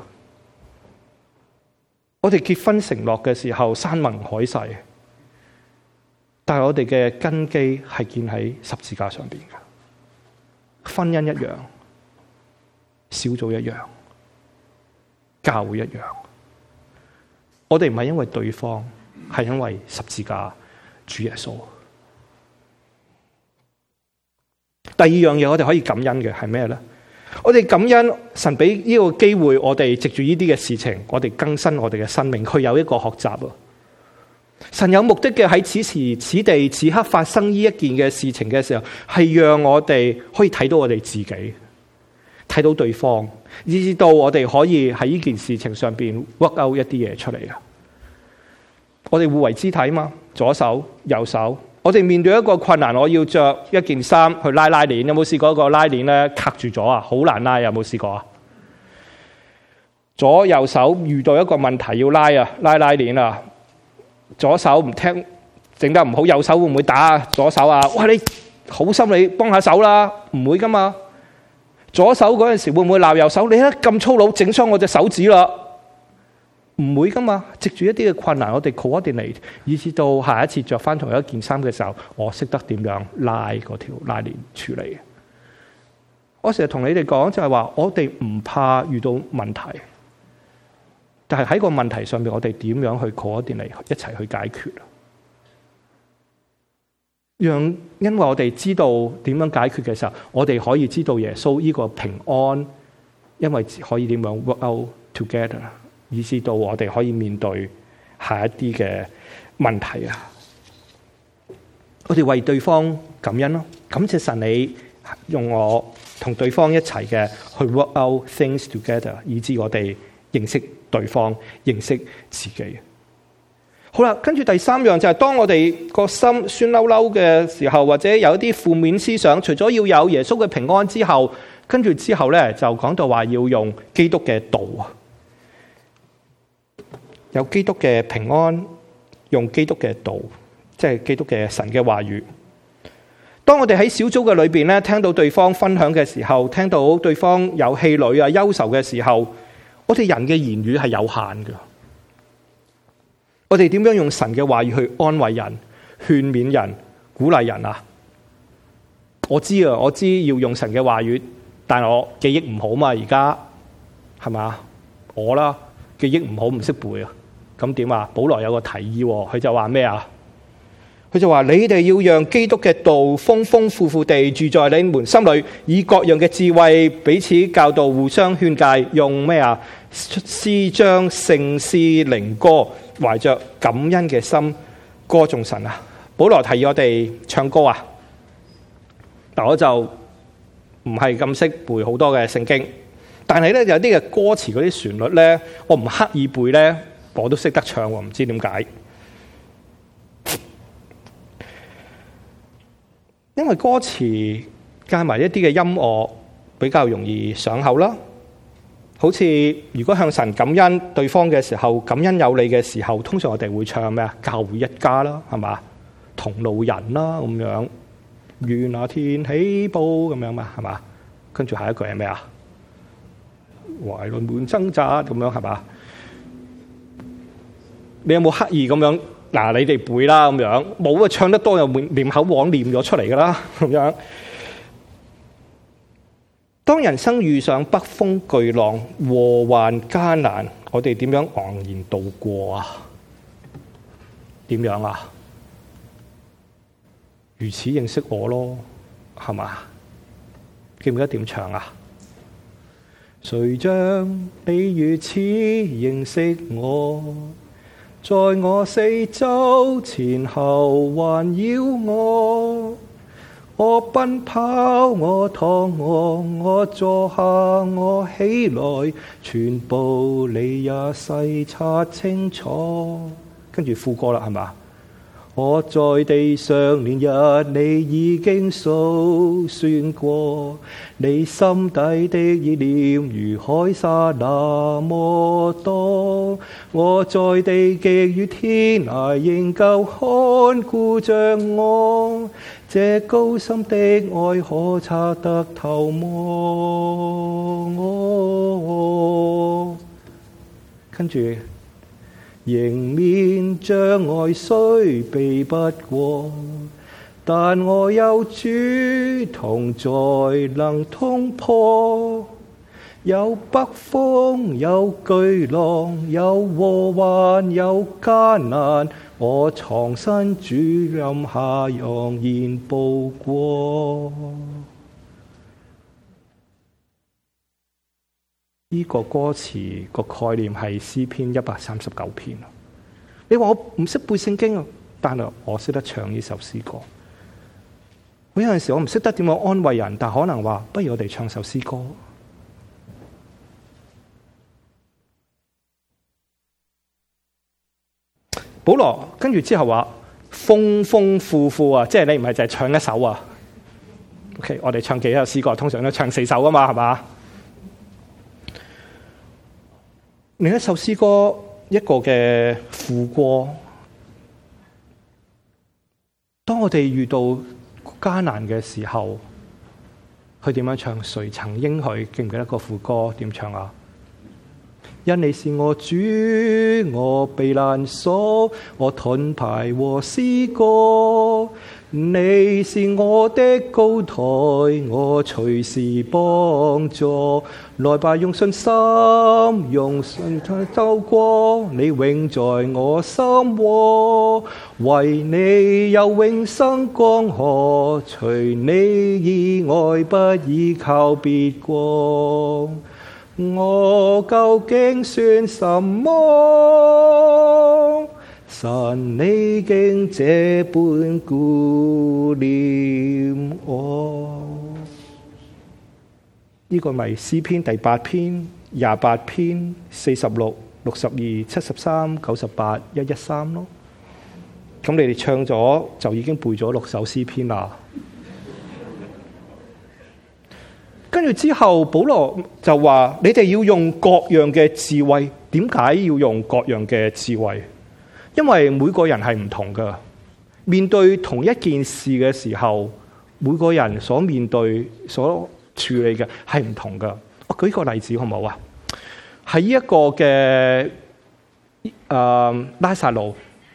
我哋結婚承諾嘅時候山盟海誓，但係我哋嘅根基係建喺十字架上邊嘅。婚姻一樣，小組一樣，教會一樣。我哋唔係因為對方，係因為十字架主耶穌。第二樣嘢我哋可以感恩嘅係咩咧？我哋感恩神俾呢個機會，我哋藉住呢啲嘅事情，我哋更新我哋嘅生命，佢有一個學習啊！神有目的嘅喺此時此地此刻發生呢一件嘅事情嘅時候，係讓我哋可以睇到我哋自己，睇到對方，以至到我哋可以喺呢件事情上邊 work out 一啲嘢出嚟啊！我哋互為肢體嘛，左手右手。我哋面對一個困難，我要着一件衫去拉拉鏈，有冇試過一個拉鏈咧卡住咗啊？好難拉，有冇試過啊？左右手遇到一個問題要拉啊，拉拉鏈啊，左手唔聽，整得唔好，右手會唔會打左手啊？哇！你好心你幫下手啦，唔會噶嘛。左手嗰陣時會唔會鬧右手？你咧咁粗魯，整傷我隻手指啦。唔會噶嘛，藉住一啲嘅困難，我哋 coordinate， 以至到下一次着翻同一件衫嘅時候，我識得點樣拉嗰條拉鏈處理。我成日同你哋講就係話，我哋唔怕遇到問題，但係喺個問題上面，我哋點樣去 coordinate 一齊去解決啊？讓因為我哋知道點樣解決嘅時候，我哋可以知道耶穌呢個平安，因為可以點樣 work out together。以至到我哋可以面對下一啲嘅問題啊！我哋為對方感恩咯，感謝神你用我同對方一齊嘅去 work out things together， 以致我哋認識對方、認識自己。好啦，跟住第三樣就係當我哋個心酸溜溜嘅時候，或者有一啲負面思想，除咗要有耶穌嘅平安之後，跟住之後咧就講到話要用基督嘅道啊！有基督嘅平安，用基督嘅道，即係基督嘅神嘅話語。當我哋喺小組嘅裏邊咧，聽到對方分享嘅時候，聽到對方有氣餒啊、憂愁嘅時候，我哋人嘅言語係有限嘅。我哋點樣用神嘅話語去安慰人、勸勉人、鼓勵人啊？我知啊，我知要用神嘅話語，但係我記憶唔好嘛，而家係嘛？我啦，記憶唔好，唔識背啊。咁點啊？保羅有個提議，佢就話咩啊？佢就話：你哋要讓基督嘅道豐豐富富地住在你們心裏，以各樣嘅智慧彼此教導，互相勸誡，用咩啊？詩章、聖詩、靈歌，懷着感恩嘅心歌頌神啊！保羅提議我哋唱歌啊！嗱，我就唔係咁識背好多嘅聖經，但係咧有啲嘅歌詞嗰啲旋律咧，我唔刻意背咧。我都識得唱喎，唔知點解。因為歌詞加埋一啲嘅音樂比較容易上口啦。好似如果向神感恩對方嘅時候，感恩有你嘅時候，通常我哋會唱咩啊？教會一家啦，係嘛？ 同路人啦咁樣。願那天起步咁樣嘛，係嘛？跟住下一句係咩啊？懷內滿掙扎咁樣係嘛？你有冇刻意咁樣？嗱，你哋背啦咁樣，冇啊！唱得多又念口簧念咗出嚟噶啦咁樣。當人生遇上北風巨浪、禍患艱難，我哋點樣昂然度過啊？點樣啊？如此認識我咯，係嘛？記唔記得點唱啊？誰像你如此認識我，在我四周前後環繞我，我奔跑，我躺臥，我坐下，我起來，全部你也細察清楚。跟住副歌啦，係嘛？我在地上連日，你已經數算過，你心底的意念如海沙那麼多。我在地極與天涯，仍舊看顧着我，這高深的愛可測得透麼？跟住。迎面障礙雖避不過，但我有主同在能通破。有北風，有巨浪，有禍患，有艱難，我藏身主蔭下，昂然步過。呢個歌詞個概念係詩篇一百三十九篇。你話我唔識背聖經啊，但係我識得唱呢首詩歌。我有陣時我唔識得點樣安慰人，但可能話不如我哋唱首詩歌。保羅跟住之後話豐豐富富啊，即係你唔係淨係唱一首啊。OK， 我哋唱幾首詩歌，通常都唱四首啊嘛，係嘛？另一首詩歌，一個嘅副歌。當我哋遇到艱難嘅時候，佢點樣唱？誰曾應許？記唔記得個副歌點唱啊？因你是我主，我避難所，我盾牌和詩歌。你是我的高台，我隨時幫助。來吧，用信心，用信心走過，你永在我心窩。為你有永生江河，除你以外不依靠別國。我究竟算什麼？神你竟這般顧念我。呢、這個咪詩篇第八篇、廿八篇、四十六、六十二、七十三、九十八、一一三咯。咁你哋唱咗就已經背咗六首詩篇啦。跟住之後，保羅就話：你哋要用各樣嘅智慧。點解要用各樣嘅智慧？因為每個人係唔同噶，面對同一件事嘅時候，每個人所面對、所處理嘅係唔同噶。我舉個例子好唔好啊？喺一個嘅誒、呃、拉撒路，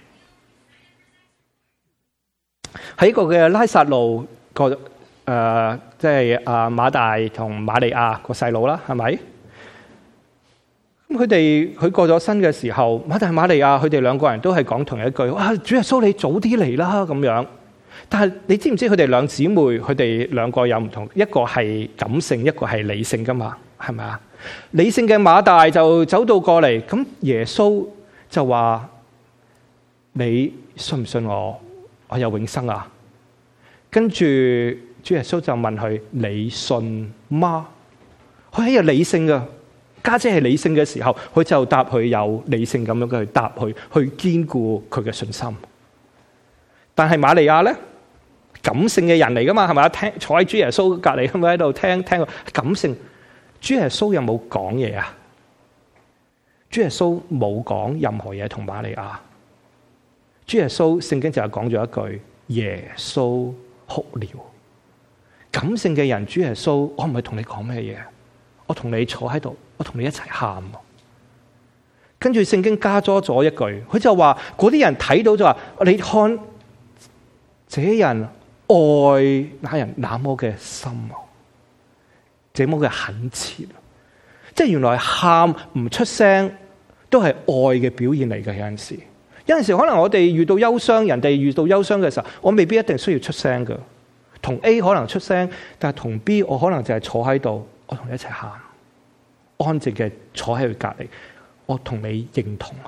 喺一個嘅拉撒路個誒，即係阿馬大同瑪利亞個細佬啦，係咪？咁佢哋佢過咗身嘅時候，馬大瑪利亞佢哋兩個人都係講同一句：哇！主耶穌你早啲嚟啦咁樣。但係你知唔知佢哋兩姊妹佢哋兩個有唔同？一個係感性，一個係理性噶嘛？係咪啊？理性嘅馬大就走到過嚟，咁耶穌就話：你信唔信我？我有永生啊！跟住主耶穌就問佢：你信嗎？佢係一個理性嘅。家姐係理性嘅時候，佢就答佢有理性咁樣去答佢，去堅固佢嘅信心。但係瑪利亞咧，感性嘅人嚟噶嘛，係咪？聽坐喺主耶穌隔籬，咁喺度聽聽個感性。主耶穌有冇講嘢啊？主耶穌冇講任何嘢同瑪利亞。 主耶穌聖經就係講咗一句：耶穌哭了。感性嘅人，主耶穌，我唔係同你講咩嘢，我同你坐喺度，我同你一齊喊。跟住聖經加咗咗一句，佢就話嗰啲人睇到就話：你看，這人愛那人那麼嘅深，這麼嘅懇切。即係原來喊唔出聲都係愛嘅表現嚟嘅。有陣時，有陣時可能我哋遇到憂傷，人哋遇到憂傷嘅時候，我未必一定需要出聲嘅。同 A 可能出聲，但係同 B 我可能就係坐喺度，我同你一齊喊，安靜嘅坐喺佢隔籬，我同你認同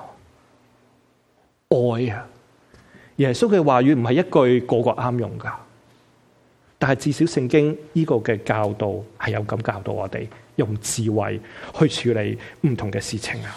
愛啊！耶穌嘅話語唔係一句個個啱用噶，但係至少聖經呢個嘅教導係有咁教導我哋用智慧去處理唔同嘅事情啊！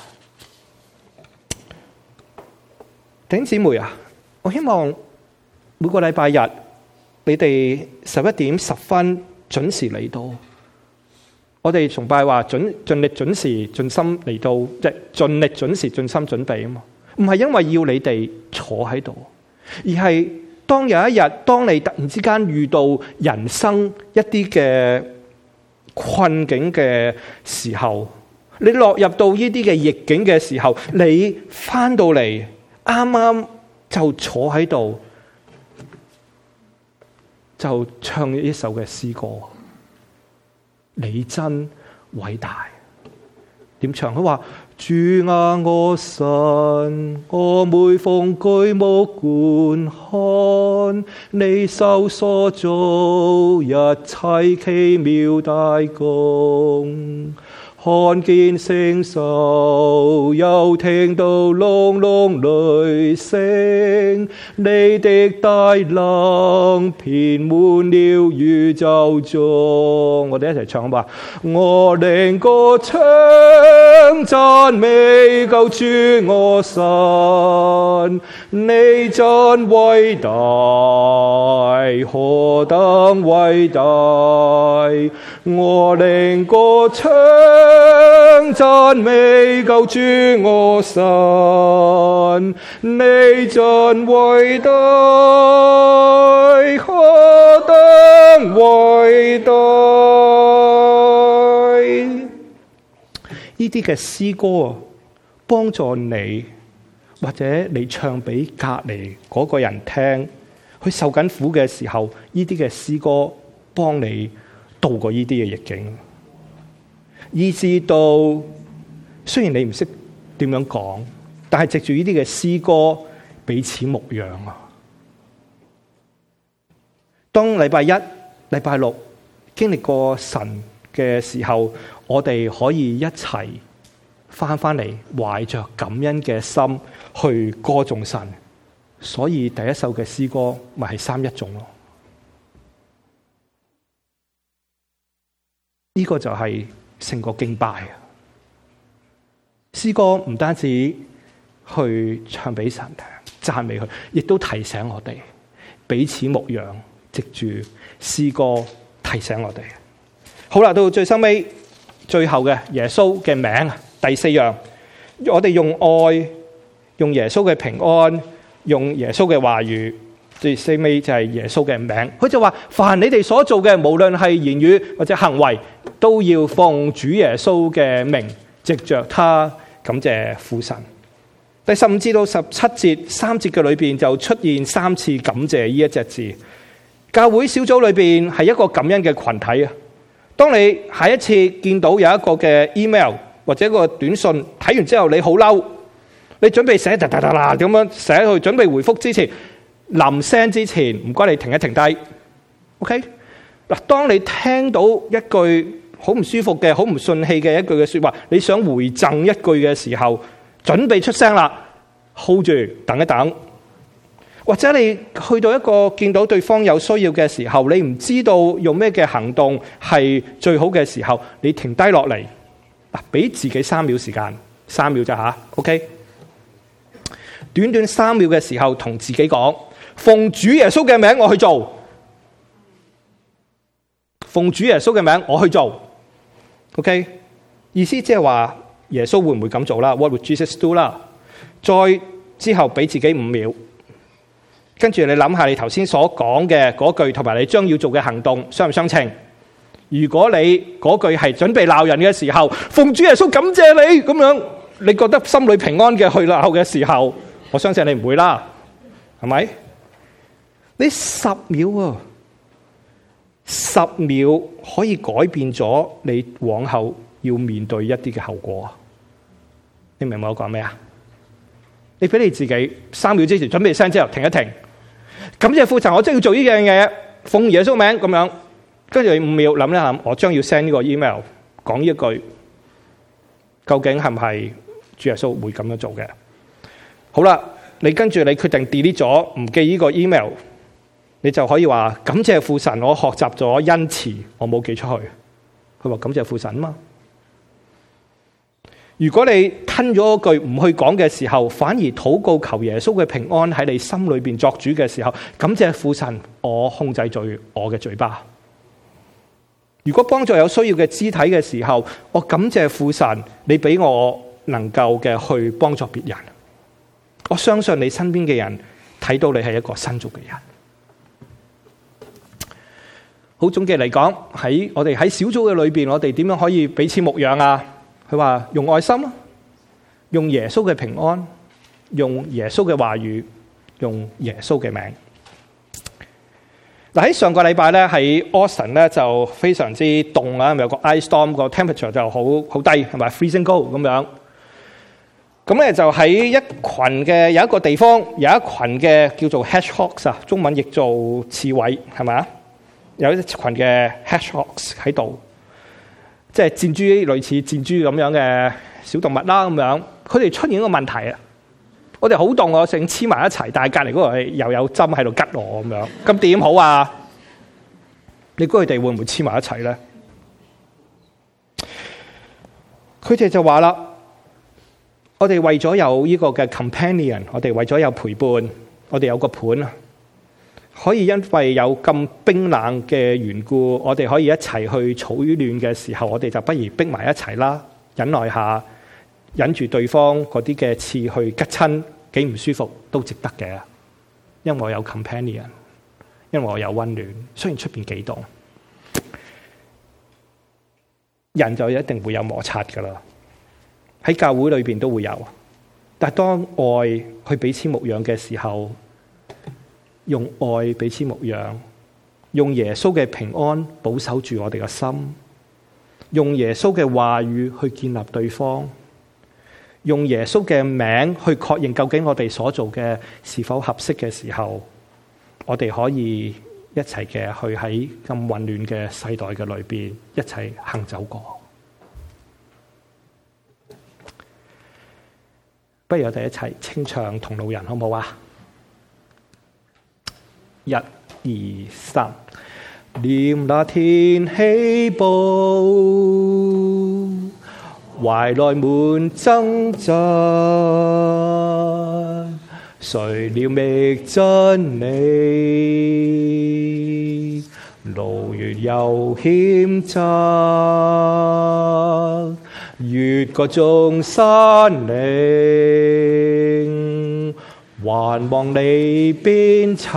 弟兄姊妹啊，我希望每個禮拜日你哋十一點十分準時嚟到。我哋崇拜話準盡力準時盡心嚟到，即係盡力準時盡心準備啊嘛。唔係因為要你哋坐喺度，而係當有一日，當你突然之間遇到人生一啲嘅困境嘅時候，你落入到呢啲嘅逆境嘅時候，你翻到嚟啱啱就坐喺度，就唱一首嘅詩歌。你真偉大，點唱？佢話：主啊，我神，我每逢舉目觀看，你手所做一切奇妙大工。看見聖手，又聽到隆隆雷聲，你的大能遍滿了宇宙中。我哋一齊唱吧。我靈歌唱讚美救主我神，你真偉大，何等偉大！我靈歌唱讚美救主我神，你真偉大，何等偉大！呢啲嘅詩歌啊，幫助你，或者你唱俾隔籬嗰個人聽，佢受緊苦嘅時候，呢啲嘅詩歌幫你渡過呢啲嘅逆境。以至到雖然你唔識點樣講，但係藉住呢啲嘅詩歌彼此牧養啊。當禮拜一、禮拜六經歷過神嘅時候，我哋可以一齊翻翻嚟，懷着感恩嘅心去歌頌神。所以第一首嘅詩歌咪係三一頌咯。呢個就係成個敬拜啊！詩歌唔單止去唱俾神聽，讚美佢，亦都提醒我哋彼此牧養，藉住詩歌提醒我哋。好啦，到最收尾最後嘅耶穌嘅名，第四樣，我哋用愛，用耶穌嘅平安，用耶穌嘅話語。最四尾就係耶穌嘅名，佢就話：凡你哋所做嘅，無論係言語或者行為，都要奉主耶穌嘅名，藉着他感謝父神。第十五至到十七節三節嘅裏邊就出現三次感謝呢一隻字。教會小組裏邊係一個感恩嘅群體啊！當你下一次見到有一個嘅 email 或者一個短信睇完之後，你好嬲，你準備寫噠噠噠啦咁樣寫去，準備回覆之前，臨聲之前，唔該你停一停低 ，OK？嗱，當你聽到一句好唔舒服嘅、好唔順氣嘅一句嘅說話，你想回贈一句嘅時候，準備出聲啦 ，hold 住，等一等。或者你去到一個見到對方有需要嘅時候，你唔知道用咩嘅行動係最好嘅時候，你停低落嚟，嗱，俾自己三秒時間，三秒咋吓 ？OK？ 短短三秒嘅時候，同自己講。奉主耶穌嘅名我去做，奉主耶穌嘅名我去做 ，OK？ 意思即係話耶穌會唔會咁做啦？ What would Jesus do 啦？再之後俾自己五秒， 跟住你諗下你頭先所講嘅嗰句同埋你將要做嘅行動相唔相稱？如果你嗰句係準備鬧人嘅時候，奉主耶穌感謝你咁樣，你覺得心裏平安嘅去鬧嘅時候，我相信你唔會啦，係咪？你十秒啊，十秒可以改變咗你往後要面對一啲嘅後果。你明唔明我講咩啊？你俾你自己三秒之前準備聲之後停一停，感謝父神，我真係要做呢樣嘢，奉耶穌名咁樣。跟住你五秒諗一下，我將要 send 呢個 email 講呢一句，究竟係唔係主耶穌會咁樣做嘅？好啦，你跟住你決定 delete 咗，唔記呢個 email， 你就可以話感謝父神，我學習咗恩慈，我冇寄出去。佢話感謝父神啊嘛。如果你吞咗句唔去講嘅時候，反而禱告求耶穌嘅平安喺你心裏邊作主嘅時候，感謝父神，我控制住我嘅嘴巴。如果幫助有需要嘅肢體嘅時候，我感謝父神，你俾我能夠嘅去幫助別人。我相信你身邊嘅人睇到你係一個新造嘅人。好，總結嚟講，喺我哋喺小組嘅裏邊，我哋點樣可以彼此牧養啊？佢話用愛心，用耶穌嘅平安，用耶穌嘅話語，用耶穌嘅名。嗱，喺上個禮拜咧，喺 Austin 咧就非常之凍啊，有個 ice storm，個 temperature 就好好低，係咪 freezing cold 咁樣？咁咧就喺一群嘅有一個地方，有一群嘅叫做 hedgehogs 啊，中文譯做刺蝟，係咪啊？有一群嘅 hedgehogs 喺度，即係箭豬，類似箭豬咁樣嘅小動物啦，咁樣。佢哋出現一個問題啊！我哋好凍，我成黐埋一齊，但係隔離嗰個又有針喺度吉我咁樣，咁點好啊？你估佢哋會唔會黐埋一齊咧？佢哋就話啦：我哋為咗有呢個嘅 companion， 我哋為咗有陪伴，我哋有個伴啊，可以因為有咁冰冷嘅緣故，我哋可以一齊去取暖嘅時候，我哋就不如逼埋一齊啦，忍耐下。忍住對方嗰啲嘅刺去吉親，幾唔舒服都值得嘅，因為我有 companion， 因為我有溫暖。雖然出邊幾凍，人就一定會有摩擦噶啦。喺教會裏邊都會有，但係當愛去彼此牧養嘅時候，用愛彼此牧養，用耶穌嘅平安保守住我哋嘅心，用耶穌嘅話語去建立對方。用耶穌嘅名去確認究竟我哋所做嘅是否合適嘅時候，我哋可以一齊嘅去喺咁混亂嘅世代嘅裏邊一齊行走過。不如我哋一齊清唱同路人好唔好啊？一、二、三，念那天起步。懷內滿掙扎，誰料覓真理？路越又險窄，越過眾山嶺，還望你鞭策，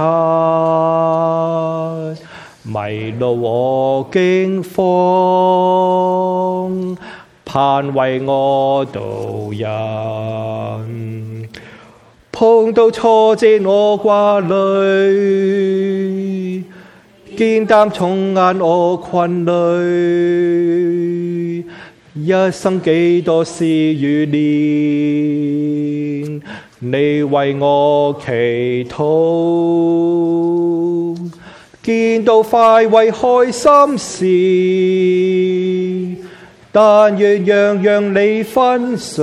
迷路我驚慌。盼為我導引，碰到挫折我掛慮，肩擔重壓我困累，一生幾多試與練，你為我祈禱，見到快慰開心事。但願樣樣你分享，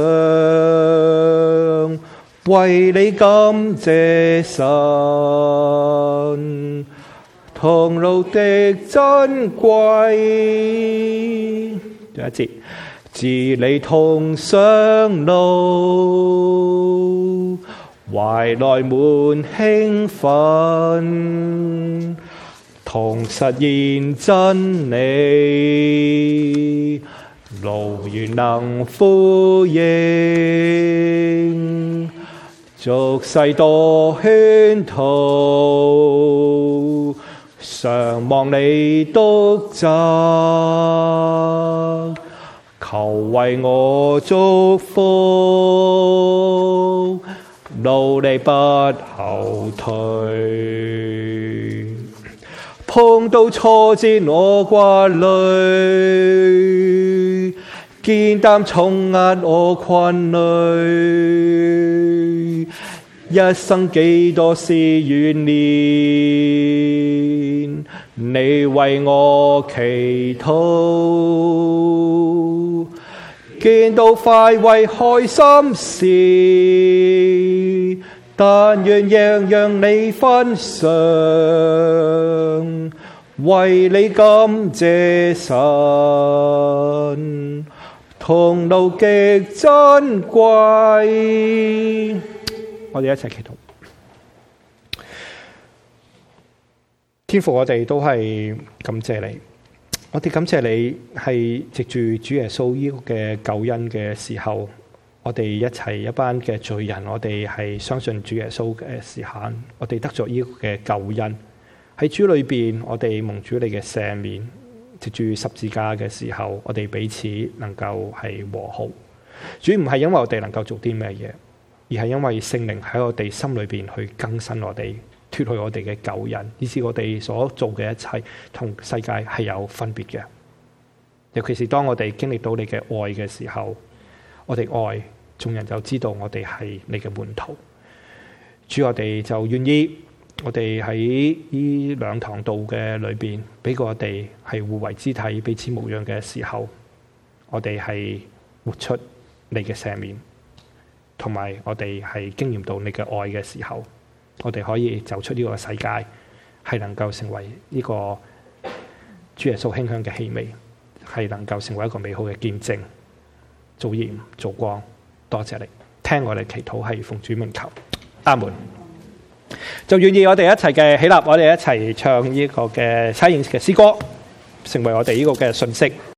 為你感謝神，同路的珍貴。第一節，自你同上路，懷內滿興奮，同實現真理。路如能呼應， 俗世多圈套，常望你督責，求為我祝福，努力不後退。碰到挫折我掛慮，肩擔重壓我困累，一生幾多試鍛鍊，你為我祈禱，見到快慰開心事，但願樣樣你分享，為你感謝神，同路極珍貴。我哋一齊祈禱。天父，我哋都係感謝你，我哋感謝你係藉住主耶穌呢個嘅救恩嘅時候，我哋一齊一班嘅罪人，我哋係相信主耶穌嘅時限，我哋得咗呢個嘅救恩喺主裏邊，我哋蒙主你嘅赦免，藉住十字架嘅時候，我哋彼此能夠係和好。主唔係因為我哋能夠做啲咩嘢，而係因為聖靈喺我哋心裏邊去更新我哋，脫去我哋嘅舊人，以致我哋所做嘅一切同世界係有分別嘅。尤其是當我哋經歷到你嘅愛嘅時候，我哋愛眾人就知道我哋係你嘅門徒。主，我哋就願意我哋喺呢兩堂道嘅裏邊，俾我哋係互為肢體、彼此牧養嘅時候，我哋係活出你嘅赦免，同埋我哋係經驗到你嘅愛嘅時候，我哋可以走出呢個世界，係能夠成為呢個主耶穌馨香嘅氣味，係能夠成為一個美好嘅見證，做鹽做光。多謝你聽我哋祈禱，係奉主名求，阿門。就願意我哋一齊嘅起立，我哋一齊唱呢個嘅差遣嘅詩歌，成為我哋呢個嘅信息。